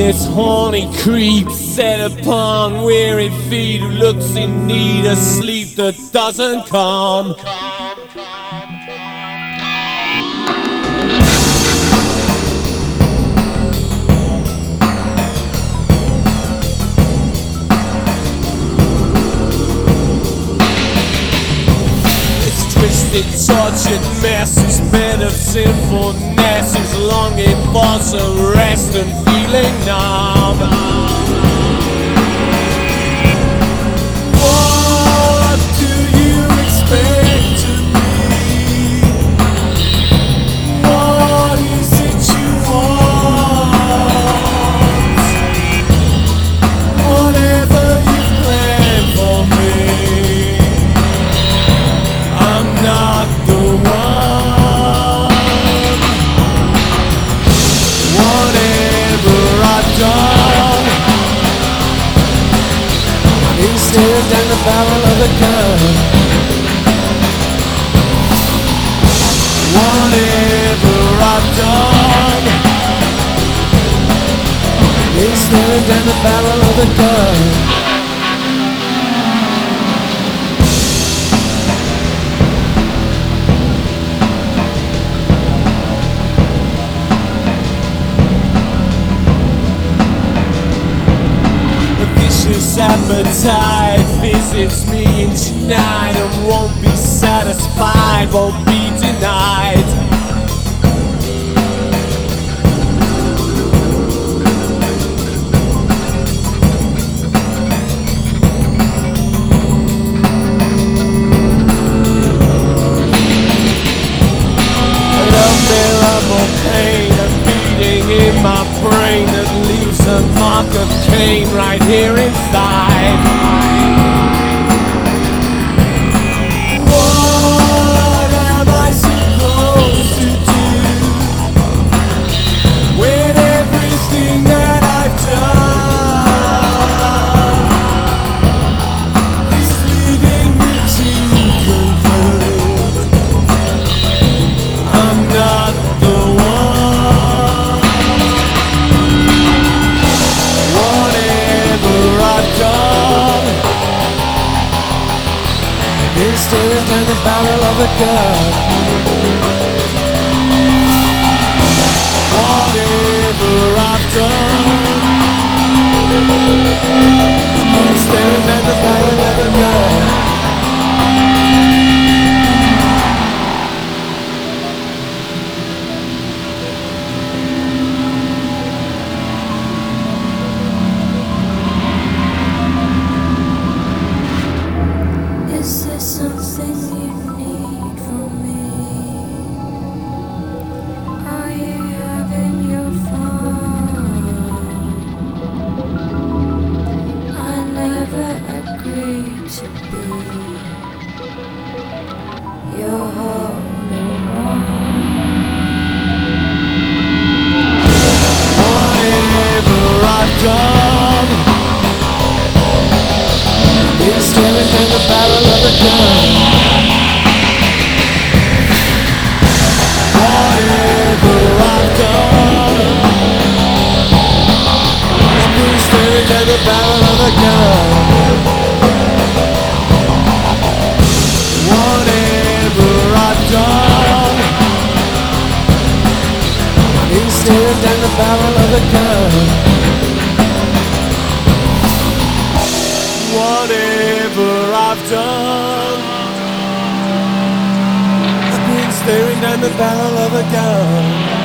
this horny creep set upon weary feet who looks in need of sleep that doesn't come. Twisted, tortured mess is bed of sinfulness is longing for some rest and feeling numb. What do you expect of me? What is it you want? Whatever you plan for me, not the one. Whatever I've done is staring down the barrel of a gun. Whatever I've done is staring down the barrel of a gun. Vicious appetite visits me each night and won't be satisfied, won't be denied. An unbearable pain, a beating in my brain that leaves a mark of Cain right here inside. What am I supposed to do with everything that I've done? Is leading me to conclude I'm not the one. Whatever I've done is staring down the barrel of a gun. Whatever I've done is staring down the barrel of a gun. Is there something you need from me? Are you having your fun? I never agreed to be your holy one. Whatever I've done is staring down the barrel of a gun. Whatever I've done is staring down the barrel of a gun. Whatever I've done is staring down the barrel of a gun. Whatever I've done, I've been staring down the barrel of a gun.